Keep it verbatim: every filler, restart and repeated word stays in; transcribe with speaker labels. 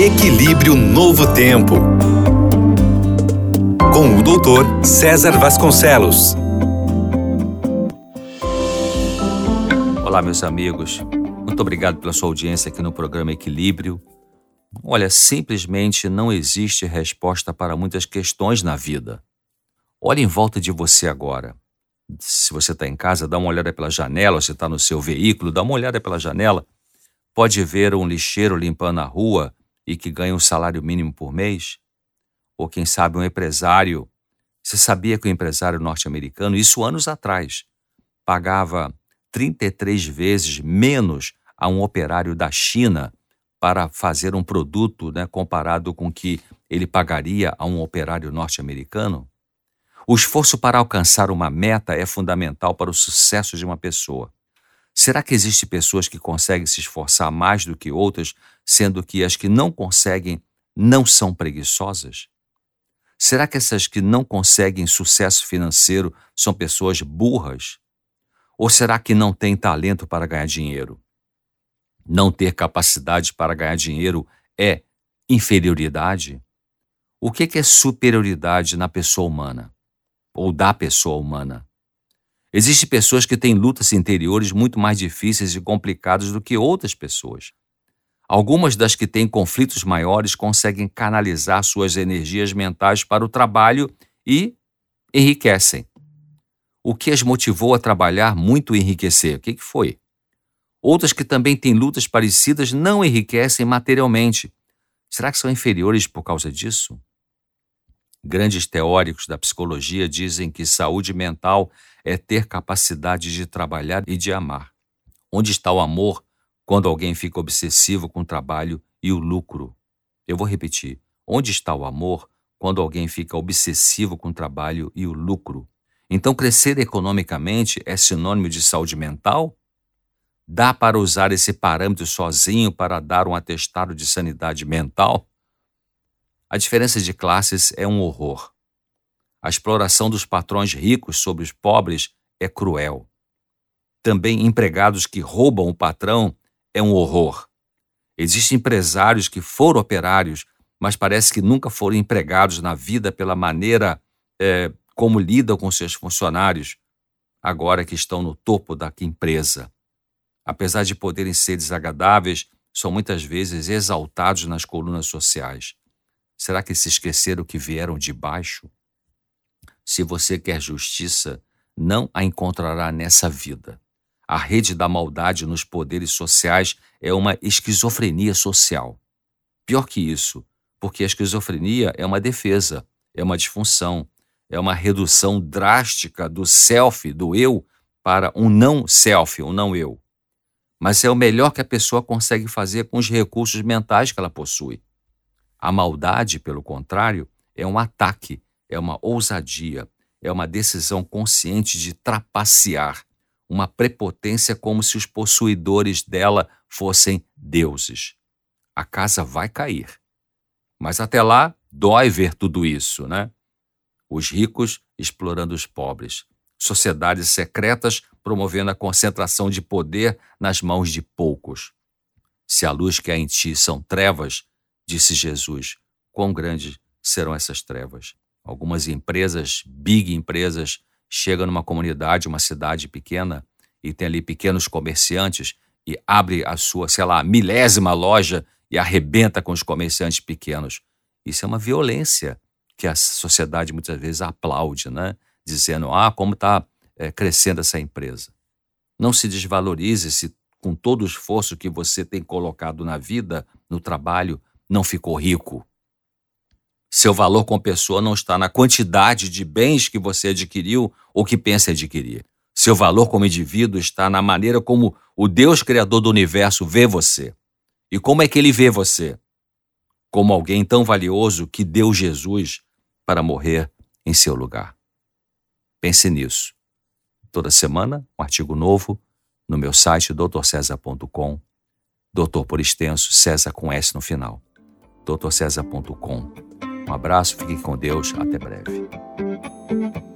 Speaker 1: Equilíbrio Novo Tempo, com o doutor César Vasconcelos.
Speaker 2: Olá, meus amigos. Muito obrigado pela sua audiência aqui no programa Equilíbrio. Olha, simplesmente não existe resposta para muitas questões na vida. Olhe em volta de você agora. Se você está em casa, dá uma olhada pela janela, ou se está no seu veículo, dá uma olhada pela janela. Pode ver um lixeiro limpando a rua e que ganha um salário mínimo por mês? Ou quem sabe um empresário. Você sabia que o empresário norte-americano, isso anos atrás, pagava trinta e três vezes menos a um operário da China para fazer um produto, né, comparado com o que ele pagaria a um operário norte-americano? O esforço para alcançar uma meta é fundamental para o sucesso de uma pessoa. Será que existem pessoas que conseguem se esforçar mais do que outras, sendo que as que não conseguem não são preguiçosas? Será que essas que não conseguem sucesso financeiro são pessoas burras? Ou será que não têm talento para ganhar dinheiro? Não ter capacidade para ganhar dinheiro é inferioridade? O que é superioridade na pessoa humana? Ou da pessoa humana? Existem pessoas que têm lutas interiores muito mais difíceis e complicadas do que outras pessoas. Algumas das que têm conflitos maiores conseguem canalizar suas energias mentais para o trabalho e enriquecem. O que as motivou a trabalhar muito e enriquecer? O que que foi? Outras que também têm lutas parecidas não enriquecem materialmente. Será que são inferiores por causa disso? Grandes teóricos da psicologia dizem que saúde mental é ter capacidade de trabalhar e de amar. Onde está o amor quando alguém fica obsessivo com o trabalho e o lucro? Eu vou repetir. Onde está o amor quando alguém fica obsessivo com o trabalho e o lucro? Então, crescer economicamente é sinônimo de saúde mental? Dá para usar esse parâmetro sozinho para dar um atestado de sanidade mental? A diferença de classes é um horror. A exploração dos patrões ricos sobre os pobres é cruel. Também empregados que roubam o patrão é um horror. Existem empresários que foram operários, mas parece que nunca foram empregados na vida pela maneira é, como lidam com seus funcionários, agora que estão no topo da empresa. Apesar de poderem ser desagradáveis, são muitas vezes exaltados nas colunas sociais. Será que se esqueceram que vieram de baixo? Se você quer justiça, não a encontrará nessa vida. A rede da maldade nos poderes sociais é uma esquizofrenia social. Pior que isso, porque a esquizofrenia é uma defesa, é uma disfunção, é uma redução drástica do self, do eu, para um não self, um não eu. Mas é o melhor que a pessoa consegue fazer com os recursos mentais que ela possui. A maldade, pelo contrário, é um ataque, é uma ousadia, é uma decisão consciente de trapacear, uma prepotência como se os possuidores dela fossem deuses. A casa vai cair. Mas até lá, dói ver tudo isso, né? Os ricos explorando os pobres, sociedades secretas promovendo a concentração de poder nas mãos de poucos. Se a luz que há em ti são trevas, disse Jesus, quão grandes serão essas trevas? Algumas empresas, big empresas, chegam numa comunidade, uma cidade pequena, e tem ali pequenos comerciantes, e abre a sua, sei lá, milésima loja e arrebenta com os comerciantes pequenos. Isso é uma violência que a sociedade muitas vezes aplaude, né? Dizendo, ah, como está é, crescendo essa empresa. Não se desvalorize se com todo o esforço que você tem colocado na vida, no trabalho, não ficou rico. Seu valor como pessoa não está na quantidade de bens que você adquiriu ou que pensa adquirir. Seu valor como indivíduo está na maneira como o Deus Criador do universo vê você. E como é que ele vê você? Como alguém tão valioso que deu Jesus para morrer em seu lugar. Pense nisso. Toda semana, um artigo novo no meu site doutor césar ponto com. Doutor por extenso, César com S no final. doutor césar ponto com. Um abraço, fique com Deus, até breve.